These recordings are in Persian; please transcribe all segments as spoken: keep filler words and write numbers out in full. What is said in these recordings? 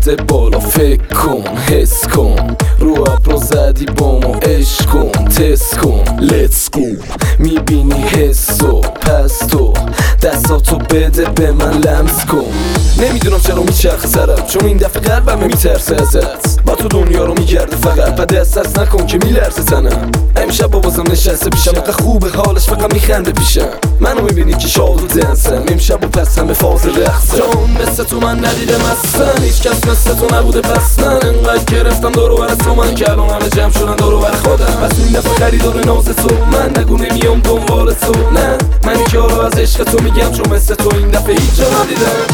دست بالا فکر کن حس کن، رو ابرو زدی بامو عشق کن تست کن Let's go. میبینی حسو پس تو دستاتو بده به من لمس کن. نمیدونم چرا میچرخ سرم، چون این دفعه قلبم میترسه ازت. با تو دنیا رو میگرده فقط، بعد دست دست نکن که میلرزه تنم. امشب بابازم نشسته پیشم، اقا خوبه حالش فقط میخنده پیشم. منو میبینی که شاد و دنسم، امشب و پس همه فاز رقصم. چون مثل تو من ندیدم اصلا، هیچ کس مثل تو نبوده پس من. انقدر گرفتم دارو بر تو من که الان همه جمع شدن دارو بر خودم. پس این دفعه خریدار ناز تو من، نگو نمیام دنبال تو. نه من که حالا از عشق تو میگم، چون مثل تو این دفعه هیچ جا ندیدم.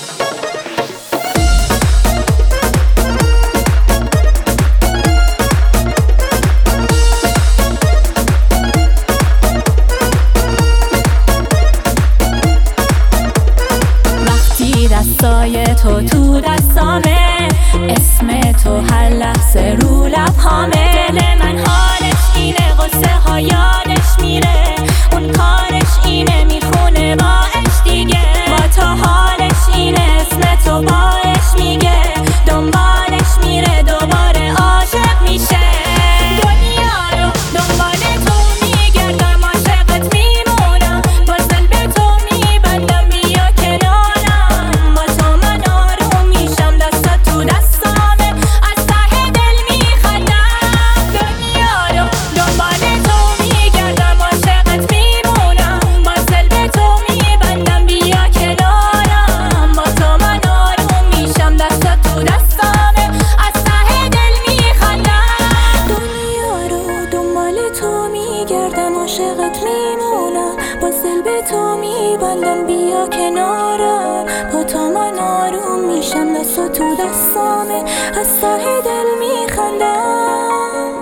دستای تو تو دستامه، اسم تو هر لحظه رو لبهامه. دل من حالش اینه، غصه ها یادش میره، اون کارش اینه میخونه باش دیگه. با تو حالش اینه، اسم تو باش میگه، دنبالش میره دوباره عاشق میشه. دنیا رو دنبال تو میگردم، عاشقت میمونم، بازل به تو میبندم، بیا کنارم. با تو من آروم میشم، دستات تو دستامه، از ته دل میخندم. دنیا رو دنبال تو میگردم، عاشقت میمونم، بازل به تو میبندم، بیا کنارم. با تو من آروم میشم، دستات تو دستامه، از ته دل میخندم. دنیا رو دنبال تو میگردم، عاشقت میمونم، بازل به تو میبندم، بیا کنارم. با تو من آروم میشم، دستات تو دستامه، از ته دل میخندم.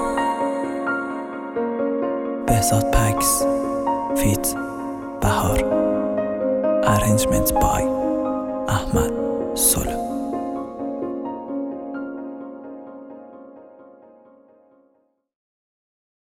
بهزاد پکس فیت بهار، ارنجمنت بای احمد سلو.